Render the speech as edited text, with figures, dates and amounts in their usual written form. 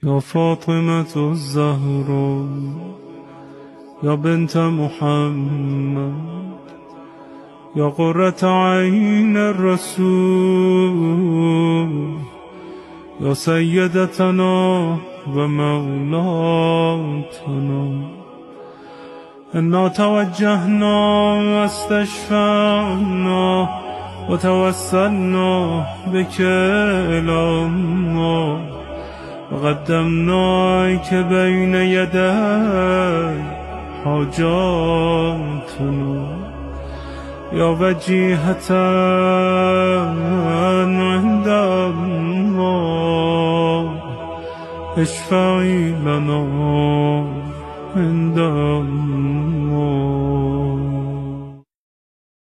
يا فاطمة الزهراء يا بنت محمد يا قرة عين الرسول يا سيدتنا ومولاتنا إنا توجهنا واستشفعنا وتوسلنا بك إلى الله وقدمناك بين يدي حاجاتنا يا وجيهة عند الله اشفعي لنا عند الله.